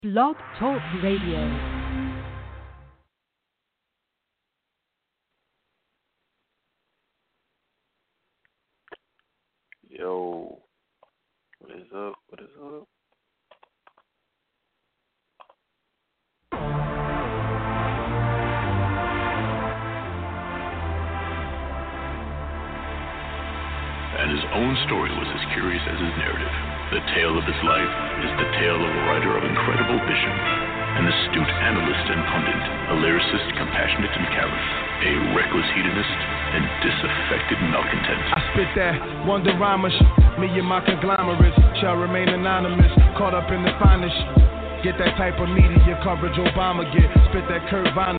Blog Talk Radio. Yo, what is up? What is up? And his own story was as curious as his narrative. The tale of his life is the tale of a writer of incredible vision, an astute analyst and pundit, a lyricist compassionate and callous, a reckless hedonist and disaffected malcontent. I spit that Wonderama, me and my conglomerates shall remain anonymous, caught up in the finest. Get that type of media coverage Obama get, spit that Kurt Vonnegut.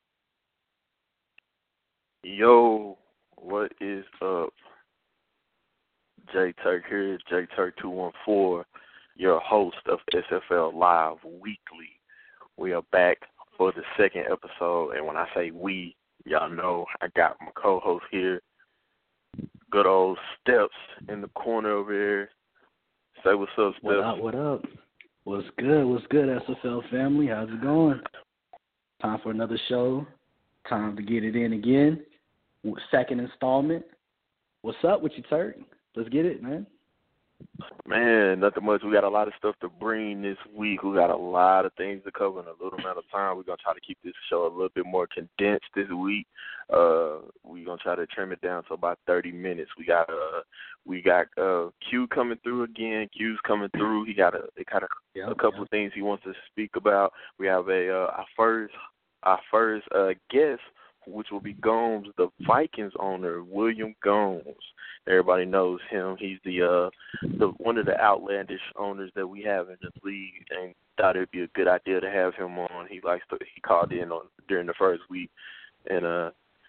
Yo, what is up? J Turk here, J Turk 214, your host of SFL Live Weekly. We are back for the second episode, and when I say we, y'all know I got my co-host here, good old Steps in the corner over here. Say what's up, Steps. What up, what up? What's good, SFL family? How's it going? Time for another show. Time to get it in again. Second installment. What's up with you, Turk? Let's get it, man. Man, nothing much. We got a lot of stuff to bring this week. We got a lot of things to cover in a little amount of time. We're going to try to keep this show a little bit more condensed this week. We're going to try to trim it down to about 30 minutes. We got Q coming through again. Q's coming through. He got a couple of things he wants to speak about. We have our first guest, which will be Gomes, the Vikings owner, William Gomes. Everybody knows him. He's the one of the outlandish owners that we have in the league, and thought it'd be a good idea to have him on. He called in during the first week, and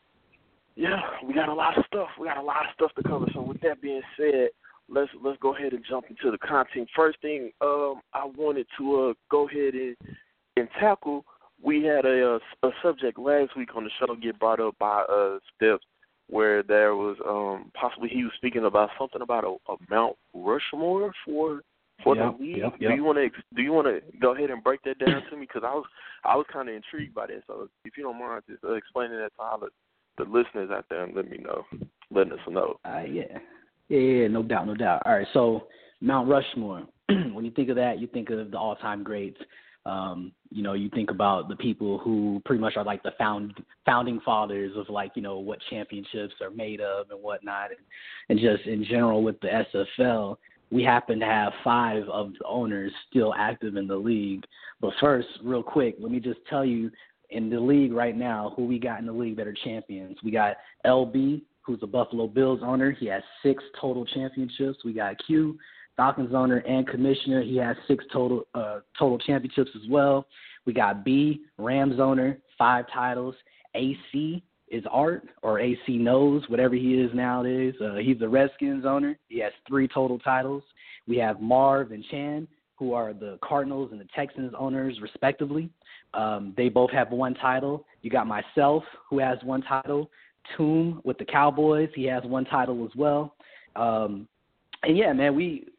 we got a lot of stuff. We got a lot of stuff to cover. So with that being said, let's go ahead and jump into the content. First thing, I wanted to go ahead and tackle. We had a subject last week on the show get brought up by Steps, where there was possibly he was speaking about something about a Mount Rushmore for the league. Yep. Do you want to go ahead and break that down to me? Because I was kind of intrigued by that. So if you don't mind, just explaining that to all the listeners out there and letting us know. Yeah, no doubt. All right, so Mount Rushmore. When you think of that, you think of the all-time greats. You think about the people who pretty much are like the founding fathers of what championships are made of and whatnot. And just in general with the SFL, we happen to have 5 of the owners still active in the league. But first, real quick, let me just tell you in the league right now who we got in the league that are champions. We got LB, who's the Buffalo Bills owner. He has 6 total championships. We got Q, Falcons owner and commissioner. He has 6 total championships as well. We got B, Rams owner, 5 titles. AC is Art, or AC knows, whatever he is nowadays. He's the Redskins owner. He has 3 total titles. We have Marv and Chan, who are the Cardinals and the Texans owners, respectively. They both have 1 title. You got myself, who has 1 title. Toom with the Cowboys, he has 1 title as well. And yeah, man,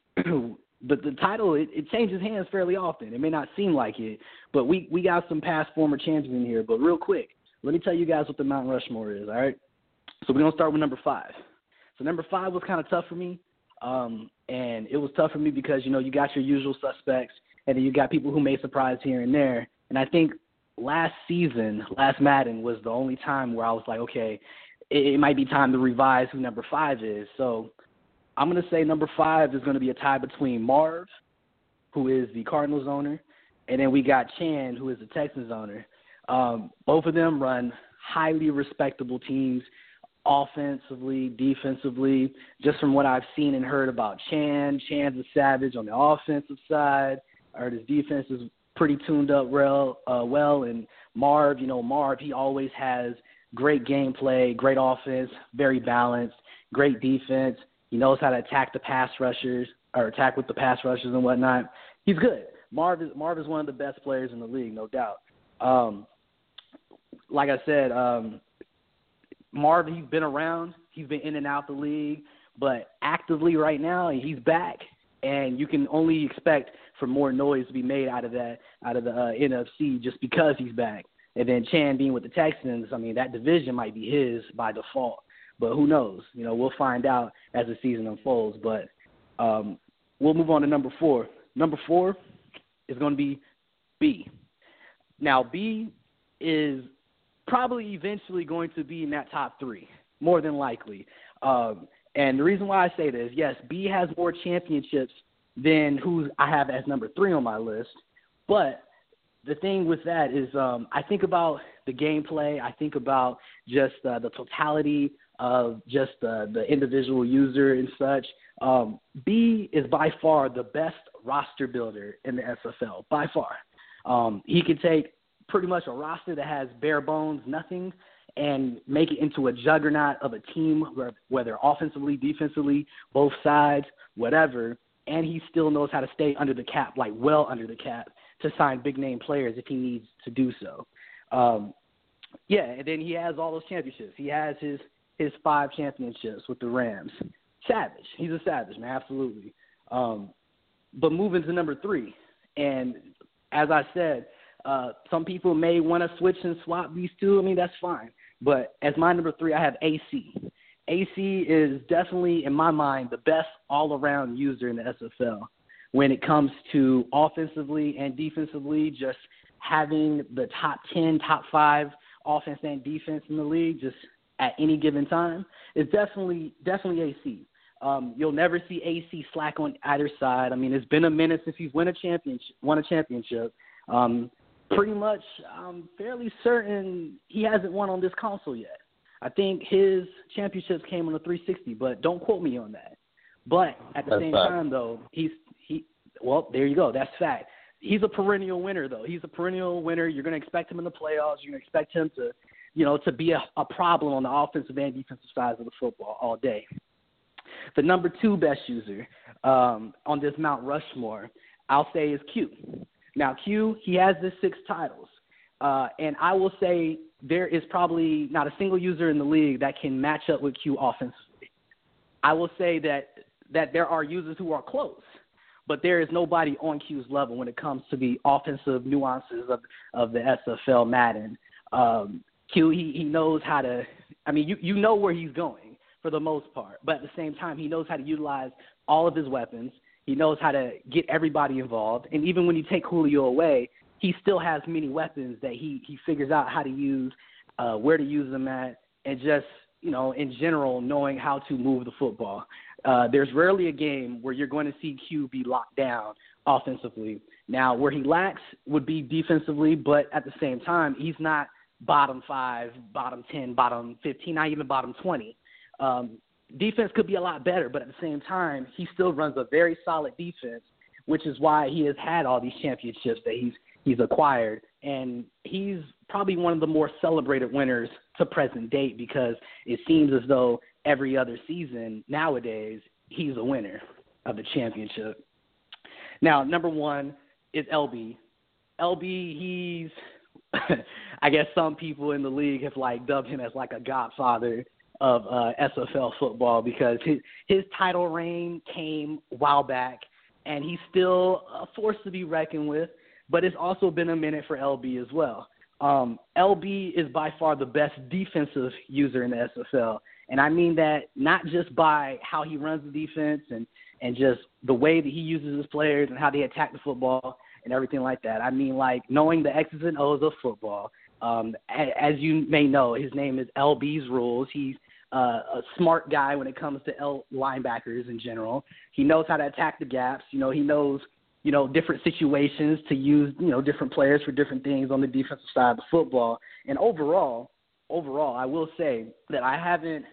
the title, it changes hands fairly often. It may not seem like it, but we got some past former champions in here. But real quick, let me tell you guys what the Mount Rushmore is, all right? So we're going to start with number 5. So number 5 was kind of tough for me, and it was tough for me because, you got your usual suspects, and then you got people who may surprise here and there. And I think last Madden was the only time where I was like, okay, it might be time to revise who number 5 is. So I'm going to say number 5 is going to be a tie between Marv, who is the Cardinals owner, and then we got Chan, who is the Texans owner. Both of them run highly respectable teams, offensively, defensively. Just from what I've seen and heard about Chan's a savage on the offensive side. I heard his defense is pretty tuned up well. And Marv, he always has great gameplay, great offense, very balanced, great defense. He knows how to attack the pass rushers or attack with the pass rushers and whatnot. He's good. Marv is one of the best players in the league, no doubt. Like I said, Marv, he's been around. He's been in and out the league. But actively right now, he's back. And you can only expect for more noise to be made out of the NFC just because he's back. And then Chan being with the Texans, I mean, that division might be his by default. But who knows? We'll find out as the season unfolds. But we'll move on to number 4. Number 4 is going to be B. Now, B is probably eventually going to be in that top 3, more than likely. And the reason why I say this, yes, B has more championships than who I have as number 3 on my list. But the thing with that is I think about the gameplay. I think about just the totality of just the individual user and such. B is by far the best roster builder in the SFL, by far. He can take pretty much a roster that has bare bones, nothing, and make it into a juggernaut of a team, whether offensively, defensively, both sides, whatever, and he still knows how to stay under the cap, like well under the cap, to sign big-name players if he needs to do so. And then he has all those championships. He has his 5 championships with the Rams. Savage. He's a savage, man, absolutely. But moving to number 3, and as I said, some people may want to switch and swap these two. I mean, that's fine. But as my number 3, I have AC. AC is definitely, in my mind, the best all-around user in the SFL when it comes to offensively and defensively, just having the top 10, top 5 offense and defense in the league just at any given time. It's definitely AC. You'll never see AC slack on either side. I mean, it's been a minute since he's won a championship. Pretty much, I'm fairly certain he hasn't won on this console yet. I think his championships came on the 360, but don't quote me on that. But at the same time, though, well, there you go. That's fact. He's a perennial winner, though. He's a perennial winner. You're going to expect him in the playoffs. You're going to expect him to be a problem on the offensive and defensive sides of the football all day. The number 2 best user on this Mount Rushmore, I'll say, is Q. Now, Q, he has the 6 titles. And I will say there is probably not a single user in the league that can match up with Q offensively. I will say that there are users who are close, but there is nobody on Q's level when it comes to the offensive nuances of the SFL Madden. Q, he knows how to – I mean, you know where he's going for the most part, but at the same time, he knows how to utilize all of his weapons. He knows how to get everybody involved. And even when you take Julio away, he still has many weapons that he figures out how to use, where to use them at, and just, in general, knowing how to move the football. There's rarely a game where you're going to see Q be locked down offensively. Now, where he lacks would be defensively, but at the same time, he's not bottom 5, bottom 10, bottom 15, not even bottom 20. Defense could be a lot better, but at the same time, he still runs a very solid defense, which is why he has had all these championships that he's acquired. And he's probably one of the more celebrated winners to present date because it seems as though every other season nowadays he's a winner of the championship. Now, number 1 is LB. LB, he's I guess some people in the league have dubbed him as a godfather of SFL football because his title reign came a while back, and he's still a force to be reckoned with, but it's also been a minute for LB as well. LB is by far the best defensive user in the SFL, and I mean that not just by how he runs the defense and just the way that he uses his players and how they attack the football and everything like that. I mean, knowing the X's and O's of football. As you may know, his name is LB's Rules. He's a smart guy when it comes to linebackers in general. He knows how to attack the gaps. He knows, different situations to use, different players for different things on the defensive side of the football. And overall, I will say that I haven't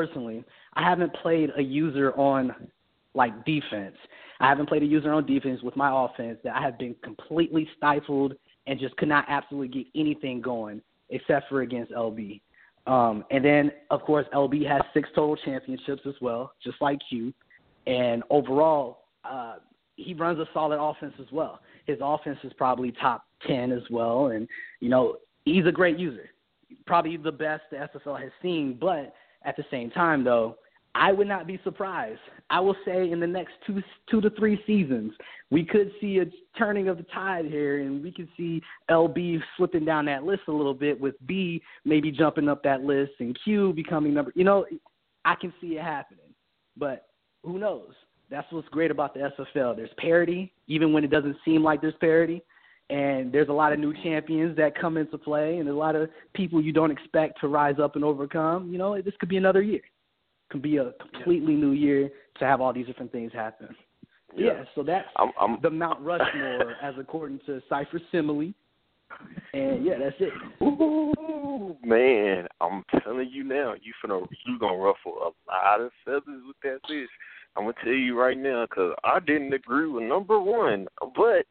played a user on defense. I haven't played a user on defense with my offense that I have been completely stifled and just could not absolutely get anything going except for against LB. And then, of course, LB has 6 total championships as well, just like Q. And overall, he runs a solid offense as well. His offense is probably top 10 as well. And, he's a great user, probably the best the SFL has seen. But at the same time, though, I would not be surprised. I will say in the next two to three seasons, we could see a turning of the tide here, and we could see LB slipping down that list a little bit, with B maybe jumping up that list and Q becoming number. I can see it happening, but who knows? That's what's great about the SFL. There's parity, even when it doesn't seem like there's parity, and there's a lot of new champions that come into play, and a lot of people you don't expect to rise up and overcome. This could be another year. Could be a completely new year to have all these different things happen. Yeah, so that's the Mount Rushmore as according to Cypher Simile. And yeah, that's it. Ooh, man, I'm telling you now, you gonna ruffle a lot of feathers with that list. I'm gonna tell you right now, because I didn't agree with number one, but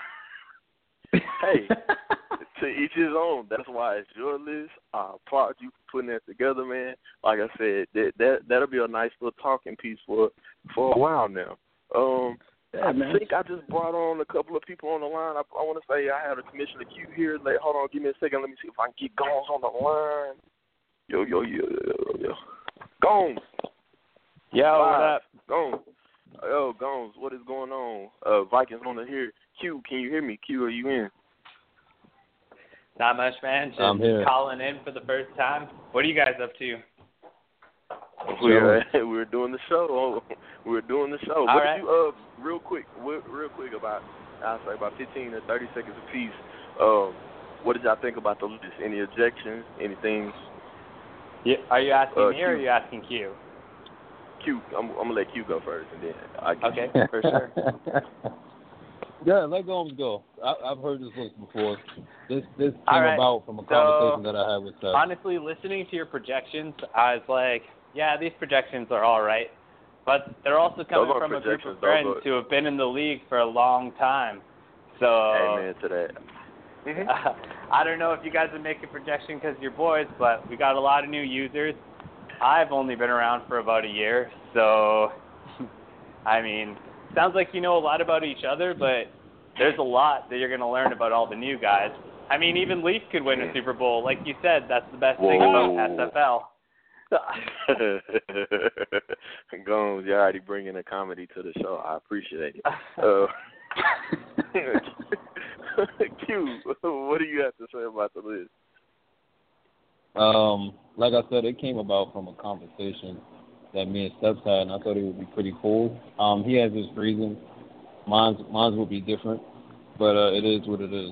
hey, to each his own. That's why it's your list. I applaud you for putting that together, man. Like I said, that'll be a nice little talking piece for a while now. I think I just brought on a couple of people on the line. I want to say I had a Commissioner Q here. Hold on, give me a second. Let me see if I can get Gomes on the line. Yo. Gomes. Yo, what up? Gomes. Yo, Gomes, what is going on? Vikings on the here. Q, can you hear me? Q, are you in? Not much, man. Just calling in for the first time. What are you guys up to? We're doing the show. We're doing the show. All what right. did you real quick about I'll say about 15 to 30 seconds apiece. What did y'all think about the list? Any objections? Anything? Yeah, are you asking me or are you asking Q? Q, I'm gonna let Q go first, and then I get Okay, for sure. Yeah, let Gomes go. I've heard this list before. This came right. about from a conversation that I had with Seth. Honestly, listening to your projections, I was like, yeah, these projections are all right. But they're also coming from a group of friends who have been in the league for a long time. So amen to that. I don't know if you guys are making projections because you're boys, but we got a lot of new users. I've only been around for about a year, so, I mean, sounds like you know a lot about each other, but there's a lot that you're going to learn about all the new guys. I mean, even Leaf could win a Super Bowl. Like you said, that's the best thing about SFL. Gomes, you're already bringing a comedy to the show. I appreciate it. Q, what do you have to say about the list? Like I said, it came about from a conversation that me and Steps had, and I thought it would be pretty cool. He has his reasons. Mine's will be different, but it is what it is.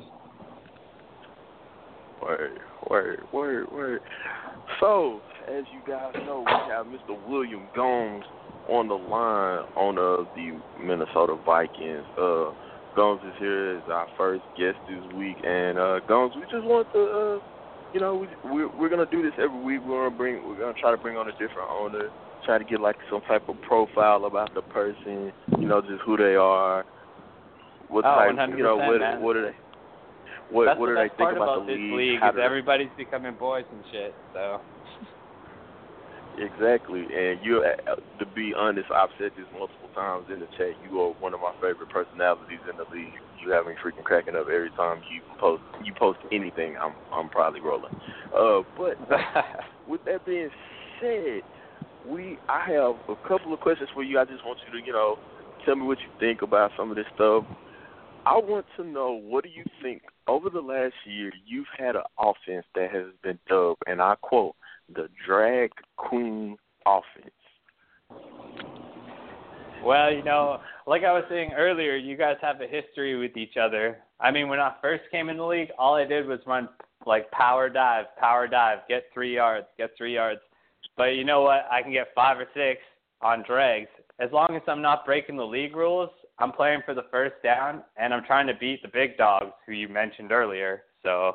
Word. So, as you guys know, we have Mr. William Gomes on the line on the Minnesota Vikings. Gomes is here as our first guest this week, and Gomes, we just want to, we're gonna do this every week. We're gonna try to bring on a different owner, try to get like some type of profile about the person, just who they are, what type, 100%, what are they. What do they think about the this league is everybody's becoming boys and shit, so. Exactly, and you, to be honest, I've said this multiple times in the chat. You are one of my favorite personalities in the league. You have me freaking cracking up every time you post anything. I'm probably rolling. But with that being said, I have a couple of questions for you. I just want you to, tell me what you think about some of this stuff. I want to know, what do you think, over the last year, you've had an offense that has been dubbed, and I quote, the drag queen offense? Well, like I was saying earlier, you guys have a history with each other. I mean, when I first came in the league, all I did was run, like, power dive, get 3 yards. But you know what? I can get 5 or 6 on drags. As long as I'm not breaking the league rules, I'm playing for the first down, and I'm trying to beat the big dogs who you mentioned earlier. So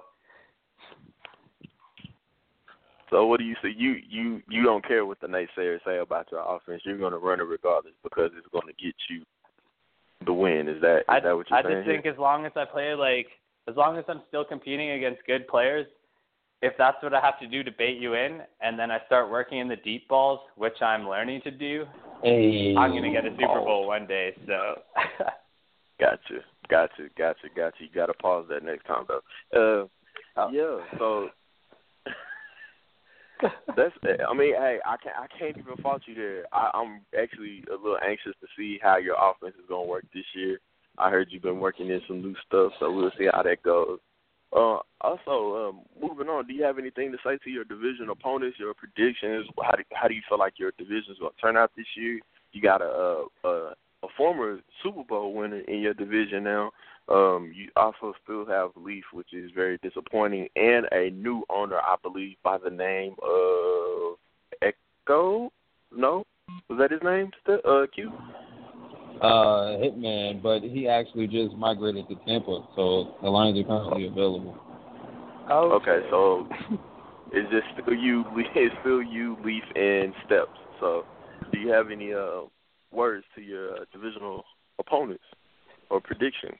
what do you say? You don't care what the naysayers say about your offense. You're going to run it regardless because it's going to get you the win. Is that what you're saying? I just think as long as I play, as long as I'm still competing against good players, if that's what I have to do to bait you in, and then I start working in the deep balls, which I'm learning to do, I'm going to get a Super Bowl one day. So. Gotcha. You got to pause that next time, though. Yeah, so I mean, hey, I can't even fault you there. I'm actually a little anxious to see how your offense is gonna work this year. I heard you've been working in some new stuff, so we'll see how that goes. Also, moving on, do you have anything to say to your division opponents, your predictions? How do you feel like your division is going to turn out this year? You got a former Super Bowl winner in your division now. You also still have Leaf, which is very disappointing, and a new owner, I believe, by the name of Echo. No? Was that his name, Q? Hitman, but he actually just migrated to Tampa, so the lines are currently available. Oh, okay. So it's just still you, Leaf, and Steps. So, do you have any words to your divisional opponents or predictions?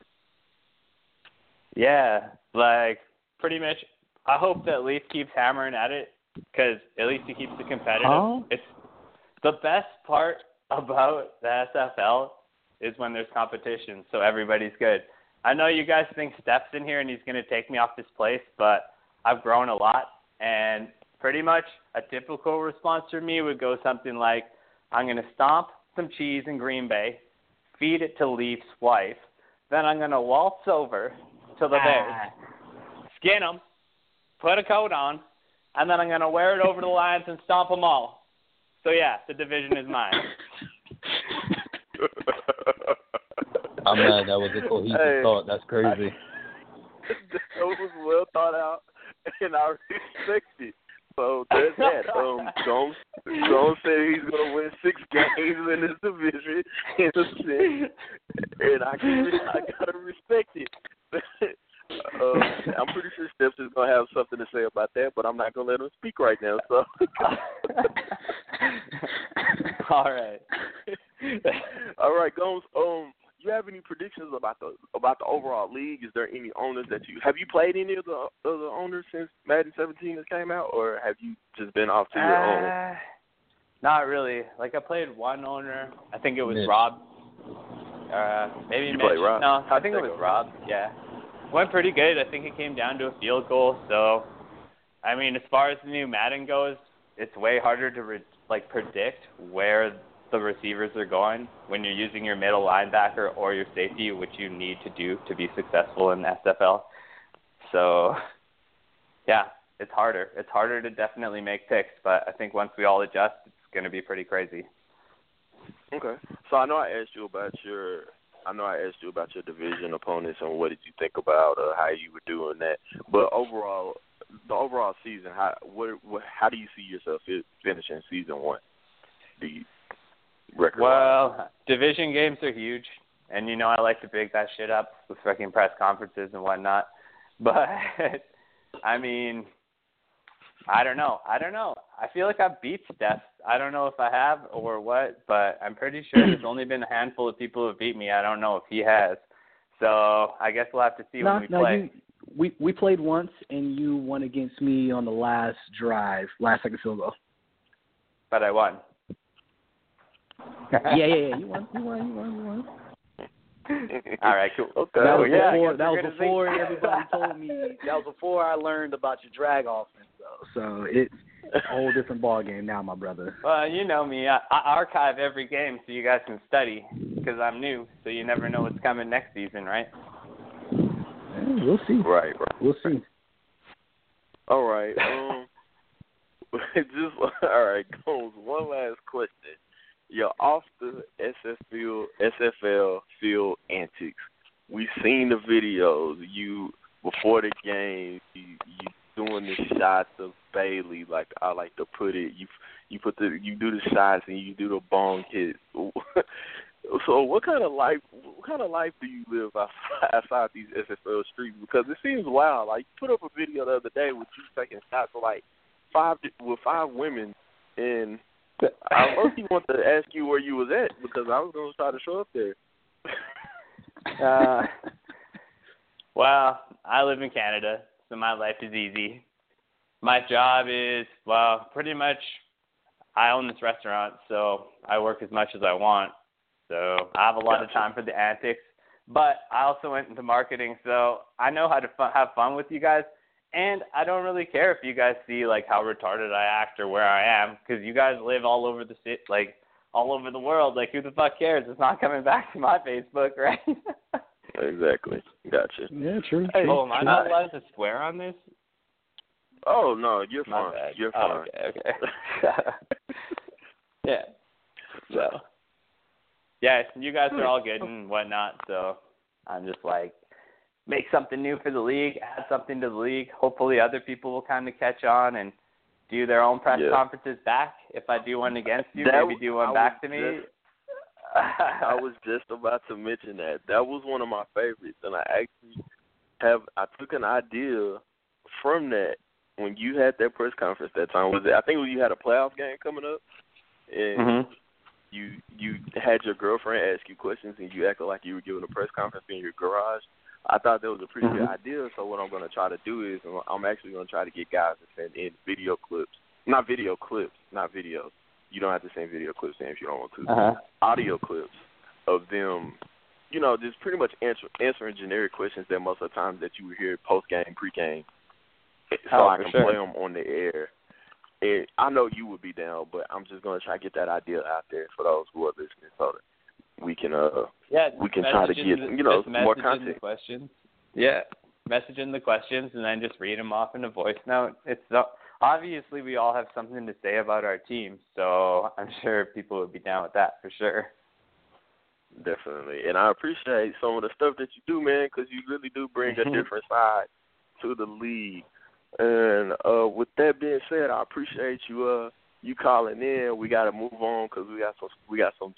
Yeah, like pretty much. I hope that Leaf keeps hammering at it because at least he keeps it competitive. Huh? It's the best part about the SFL is when there's competition, so everybody's good. I know you guys think Steph's in here and he's going to take me off this place, but I've grown a lot, and pretty much a typical response from me would go something like, I'm going to stomp some cheese in Green Bay, feed it to Leaf's wife, then I'm going to waltz over to the Bears, skin them, put a coat on, and then I'm going to wear it over to the Lions and stomp them all. So, yeah, the division is mine. I'm mad that was a cohesive thought. That's crazy. That was well thought out, and I respect it. So there's that. Jones said he's going to win 6 games in this division, and I got to respect it. I'm pretty sure Steps is going to have something to say about that, but I'm not going to let him speak right now. So. All right. All right, Gomes. You have any predictions about the overall league? Is there any owners that have you played any of the owners since Madden 17 has came out, or have you just been off to your own? Not really. Like I played one owner. I think it was Rob. Maybe you Mitch. Played Rob? No, I think it was Rob. Yeah, went pretty good. I think it came down to a field goal. So, I mean, as far as the new Madden goes, it's way harder to predict where the receivers are going when you're using your middle linebacker or your safety, which you need to do to be successful in SFL. So, yeah, it's harder. It's harder to definitely make picks, but I think once we all adjust, it's going to be pretty crazy. Okay. So I know I asked you about your division opponents and what did you think about how you were doing that. But the overall season, how do you see yourself finishing season 1? Do you record? Well, division games are huge, and you know I like to big that shit up with fucking press conferences and whatnot. But I mean, I don't know. I feel like I've beat Steph. I don't know if I have or what, but I'm pretty sure there's only been a handful of people who have beat me. I don't know if he has. So I guess we'll have to see when we play. We played once, and you won against me on the last drive, last second field goal. But I won. Yeah. You won. All right, cool. Okay. That was before everybody told me. That was before I learned about your drag offense, though. So it's a whole different ball game now, my brother. Well, you know me. I archive every game so you guys can study because I'm new. So you never know what's coming next season, right? Yeah, we'll see. Right. We'll see. All right. All right. Gomes, one last question. You're off the SFL field antics. We've seen the videos. You before the game, you doing the shots of Bailey, like I like to put it. You do the shots and you do the bong hits. So what kind of life do you live outside these SFL streets? Because it seems wild. Like you put up a video the other day with you taking shots of like 5 women, and I mostly want to ask you where you was at because I was going to try to show up there. Well, I live in Canada, so my life is easy. My job is, pretty much I own this restaurant, so I work as much as I want. So I have a lot of time for the antics. But I also went into marketing, so I know how to have fun with you guys. And I don't really care if you guys see like how retarded I act or where I am, because you guys live all over the city, like all over the world. Like, who the fuck cares? It's not coming back to my Facebook, right? Exactly. Gotcha. Yeah, true. Oh, am I not allowed to swear on this? Oh no, you're My fine. bad. You're fine. Oh, okay. Yeah. So. Yeah, you guys are all good and whatnot, so I'm just like, make something new for the league, add something to the league. Hopefully other people will kind of catch on and do their own press conferences back. If I do one against you, maybe do one back to me. I was just about to mention that. That was one of my favorites, and I took an idea from that when you had that press conference that time. I think you had a playoff game coming up, and you had your girlfriend ask you questions, and you acted like you were giving a press conference in your garage. I thought that was a pretty good idea, so what I'm going to try to do is I'm actually going to try to get guys to send in video clips. Not video clips, not videos. You don't have to send video clips in if you don't want to. Audio clips of them, just pretty much answering generic questions that most of the time that you would hear post-game, pre-game, so I can play them on the air. And I know you would be down, but I'm just going to try to get that idea out there for those who are listening so that we can try to get, more content. Questions. Yeah, message in the questions and then just read them off in a voice note. Obviously, we all have something to say about our team, so I'm sure people would be down with that for sure. Definitely. And I appreciate some of the stuff that you do, man, because you really do bring a different side to the league. And with that being said, I appreciate you calling in. We got to move on because we got some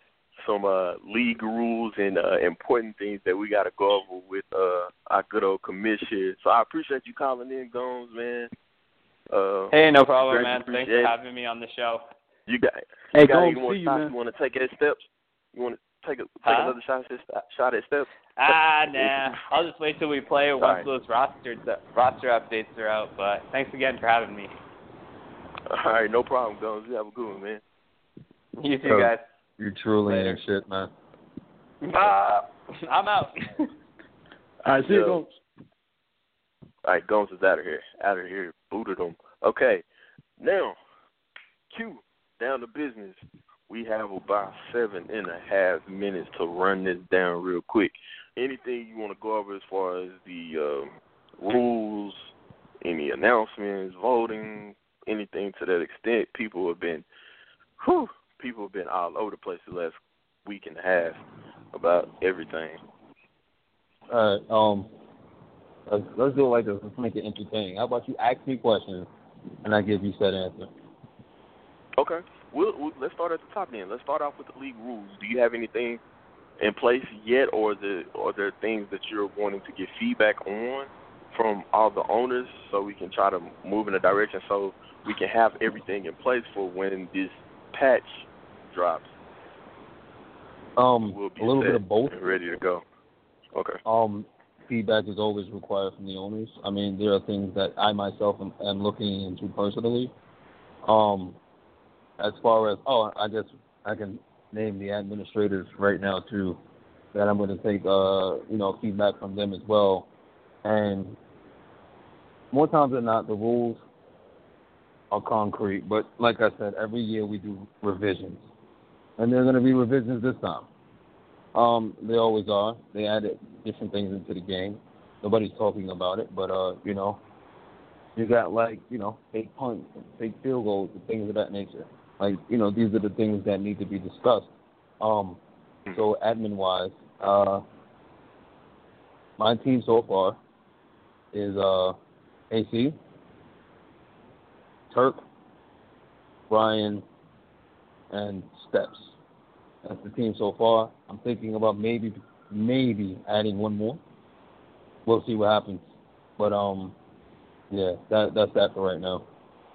league rules and important things that we got to go over with our good old commission. So I appreciate you calling in, Gomes, man. Hey, no problem, man. Thanks for having me on the show. You got any more shots? You want to take at steps? You want to take another shot at steps? Nah. I'll just wait till we play once those roster updates are out. But thanks again for having me. All right, no problem, Gomes. You have a good one, man. You too, guys. You truly ain't shit, man. I'm out. All right, see you, Gomes. All right, Gomes is out of here. Booted him. Okay, now, Q, down to business. We have about 7.5 minutes to run this down real quick. Anything you want to go over as far as the rules, any announcements, voting, anything to that extent? People have been all over the place the last week and a half about everything. All right, let's do it like this. Let's make it entertaining. How about you ask me questions, and I give you said answer. Okay. Let's start at the top then. Let's start off with the league rules. Do you have anything in place yet, or are there things that you're wanting to get feedback on from all the owners so we can try to move in a direction so we can have everything in place for when this patch drops? We'll be a little bit of both. Ready to go. Okay. Feedback is always required from the owners. I mean, there are things that I myself am looking into personally. As far as, I guess I can name the administrators right now too, that I'm going to take, feedback from them as well. And more times than not, the rules are concrete. But like I said, every year we do revisions. And there are going to be revisions this time. They always are. They added different things into the game. Nobody's talking about it, but, you got fake punts, fake field goals, and things of that nature. These are the things that need to be discussed. So admin-wise, my team so far is AC, Turk, Brian, and Steps. That's the team so far. I'm thinking about maybe adding one more. We'll see what happens. But that's that for right now.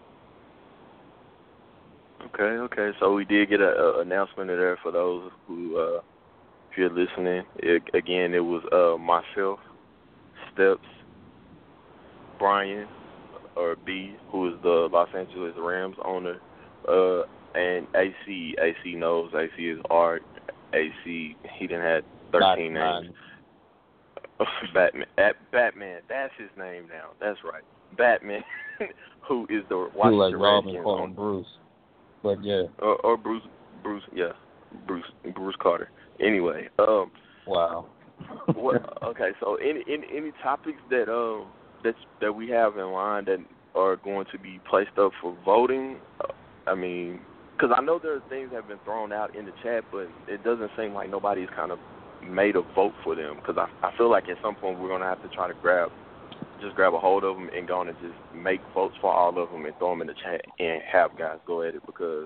Okay. So we did get an announcement there for those who, if you're listening. It was myself, Steps, Brian, or B, who is the Los Angeles Rams owner, and AC. AC knows. AC is Art. AC, he didn't have 13 names. Batman. That's his name now. That's right. Batman, who is the I feel like Washington Robin Redskins called him Bruce. But yeah. Or Bruce, yeah. Bruce Carter. Anyway, wow. Okay, so any topics that we have in line that are going to be placed up for voting? I mean, because I know there are things that have been thrown out in the chat, but it doesn't seem like nobody's kind of made a vote for them. Because I feel like at some point we're going to have to try to grab a hold of them and go on and just make votes for all of them and throw them in the chat and have guys go at it, because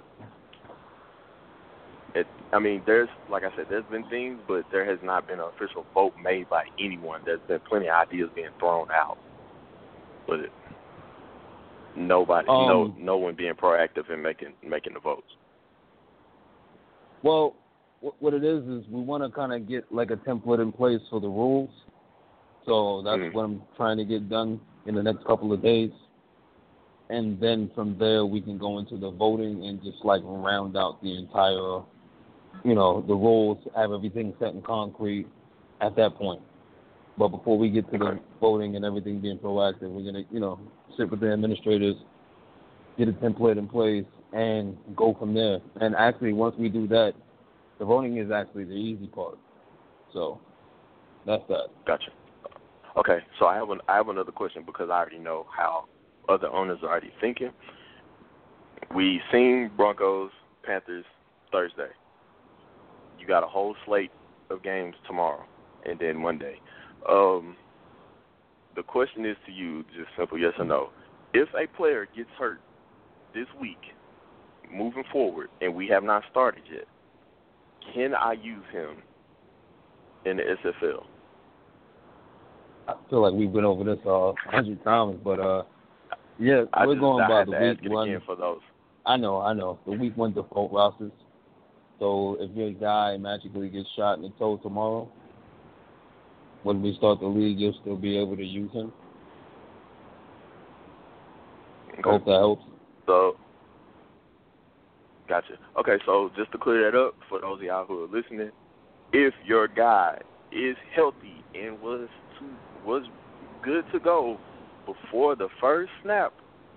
there's, like I said, there's been things, but there has not been an official vote made by anyone. There's been plenty of ideas being thrown out, but nobody, no one being proactive in making the votes. Well, what it is we want to kind of get like a template in place for the rules. So that's what I'm trying to get done in the next couple of days. And then from there we can go into the voting and just like round out the entire, the rules, have everything set in concrete at that point. But before we get to the voting and everything being proactive, we're going to, sit with the administrators, get a template in place, and go from there. And actually, once we do that, the voting is actually the easy part. So that's that. Gotcha. Okay, so I have another question, because I already know how other owners are already thinking. We seen Broncos, Panthers Thursday. You got a whole slate of games tomorrow and then Monday. The question is to you, just simple yes or no. If a player gets hurt this week, moving forward, and we have not started yet, can I use him in the SFL? I feel like we've been over this 100 times, but yeah, we're going by the week one. For those. I know. The week one default rosters. So if your guy magically gets shot in the toe tomorrow, when we start the league, you'll still be able to use him. Okay. Hope that helps. So, gotcha. Okay, so just to clear that up for those of y'all who are listening, if your guy is healthy and was good to go before the first snap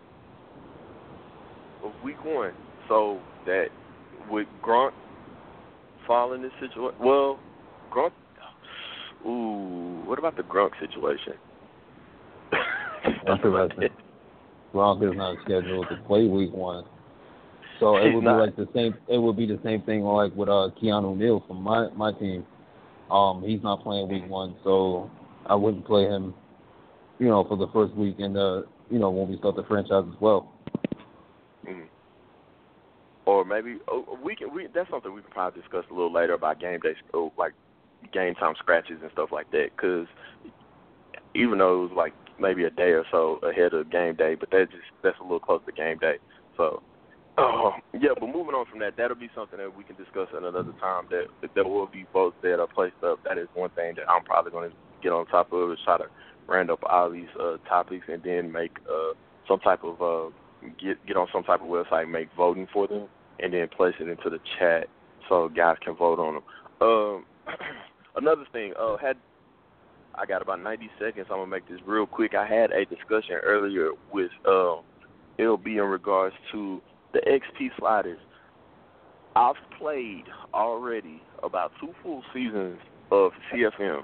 of week one, so that would Gronk fall in this situation? Well, Gronk. Ooh, what about the Gronk situation? That's interesting. Gronk is not scheduled to play week one, so it would be like the same. It would be the same thing like with Keanu Neal from my team. He's not playing week one, so I wouldn't play him, for the first week, and when we start the franchise as well. Mm-hmm. Or maybe that's something we can probably discuss a little later about game day, like game time scratches and stuff like that. Because even though it was like maybe a day or so ahead of game day, but that's a little close to game day. So yeah, but moving on from that, that'll be something that we can discuss at another time. That there will be votes that are placed up. That is one thing that I'm probably going to get on top of, is try to round up all these topics and then make some type of get on some type of website, make voting for them, and then place it into the chat so guys can vote on them. Another thing, I got about 90 seconds. I'm going to make this real quick. I had a discussion earlier with LB in regards to the XP sliders. I've played already about 2 full seasons of CFM.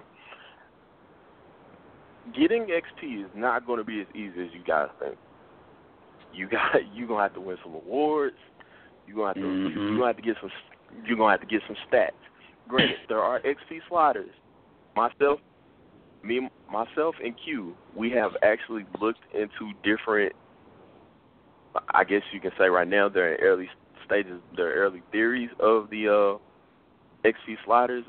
Getting XP is not going to be as easy as you guys think. You're gonna have to win some awards. You're gonna have to get some stats. Granted, there are XP sliders. Myself and Q, we have actually looked into different. I guess you can say right now they're in early stages. They're early theories of the XP sliders.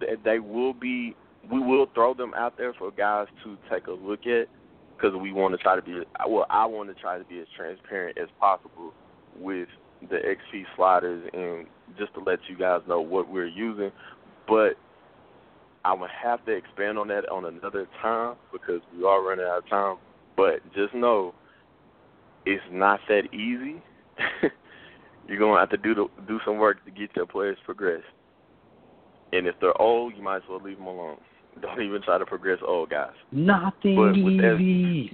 We will throw them out there for guys to take a look at, because we want to try to be. Well, I want to try to be as transparent as possible with the XP sliders, and just to let you guys know what we're using. But I'm going to have to expand on that on another time, because we are running out of time. But just know it's not that easy. You're going to have to do some work to get your players progressed. And if they're old, you might as well leave them alone. Don't even try to progress old guys. Nothing easy.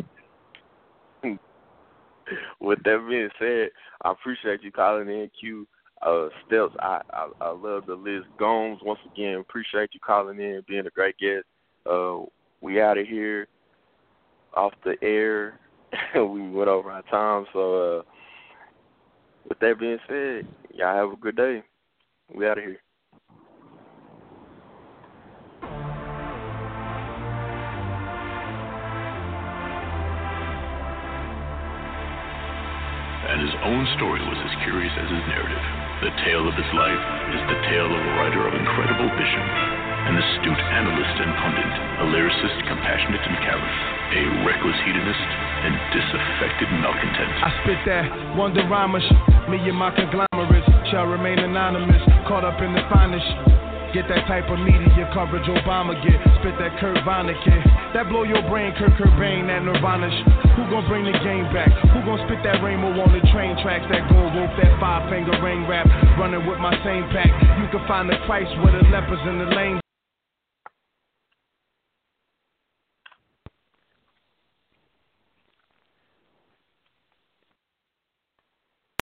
With that being said, I appreciate you calling in, Q. Steps, I love the list. Gomes, once again, appreciate you calling in, being a great guest. We out of here, off the air. We went over our time, so with that being said, y'all have a good day. We out of here. And his own story was as curious as his narrative. The tale of his life is the tale of a writer of incredible vision, an astute analyst and pundit, a lyricist compassionate and callous, a reckless hedonist and disaffected malcontent. I spit that wonder rhymer, me and my conglomerates shall remain anonymous, caught up in the finest. Get that type of media coverage Obama get. Spit that Kurt Vonnegut. That blow your brain, Kurt Cobain, that Nirvana. Who gon' bring the game back? Who gon' spit that rainbow on the train tracks? That gold rope, that 5-finger ring rap. Running with my same pack. You can find the Christ with the lepers in the lane.